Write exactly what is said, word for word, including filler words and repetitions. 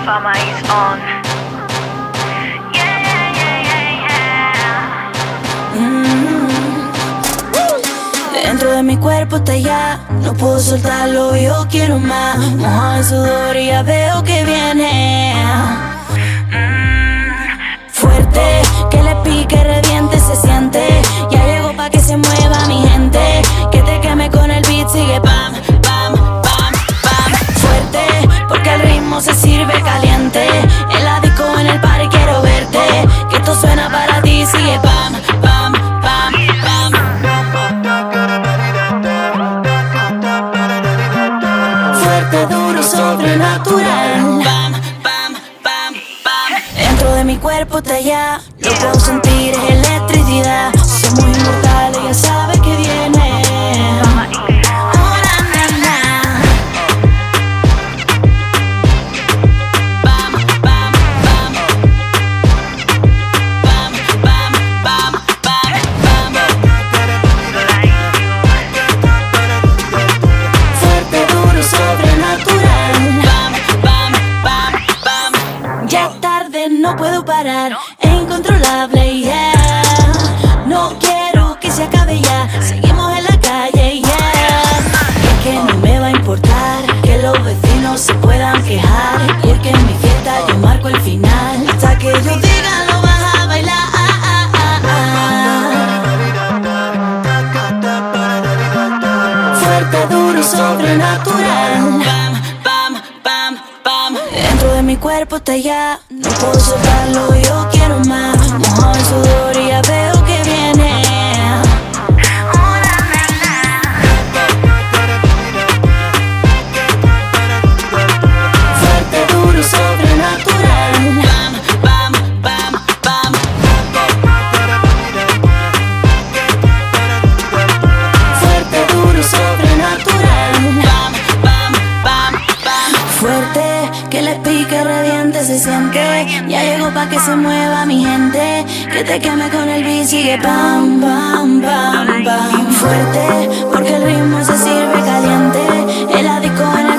Fama is on. Yeah, yeah, yeah, yeah, yeah. Mm. Dentro de mi cuerpo está ya, no puedo soltarlo, yo quiero más. Mojado en sudor y ya veo que viene. mm. Fuerte, que le pique, reviente, se siente. Ya llegó pa' que se mueva mi gente. Que te queme con el beat, sigue pam, pam, pam, pam. Fuerte, porque el ritmo se sirve caliente. En la disco, en el party quiero verte. Que esto suena para ti, sigue pam, pam, pam, pam. Fuerte, duro, sobrenatural. Pam, pam, pam, pam. Dentro de mi cuerpo está ya, lo puedo sentir, es electricidad. Somos inmortales, ya sabes que viene. Oh, na, na, na. Pam, pam, pam. Pam, pam, pam, pam, pam. Fuerte, duro, sobrenatural. Pam, pam, pam, pam. Ya es tarde, no puedo parar. Es incontrolable, yeah. No quiero que se acabe ya. Seguimos en la calle, yeah. Es que no me va a importar que los vecinos se puedan quejar, porque en mi fiesta yo marco el final. Hasta que ellos digan lo vas a bailar. Fuerte, duro, sobrenatural. Pam, pam, pam, pam. Dentro de mi cuerpo está ya, no puedo soltarlo, yo quiero más. Mojado en sudor y ya veo que viene. Oh, na, na, na. Fuerte, duro, sobrenatural. Pam, pam, pam, pam. Fuerte, duro, sobrenatural. Pam, pam, pam, pam. Fuerte, que les pique, reviente, se siente. Ya llegó pa' que se mueva mi gente. Que te queme con el beat, sigue pam, pam, pam, pam. Fuerte, porque el ritmo se sirve caliente. El disco en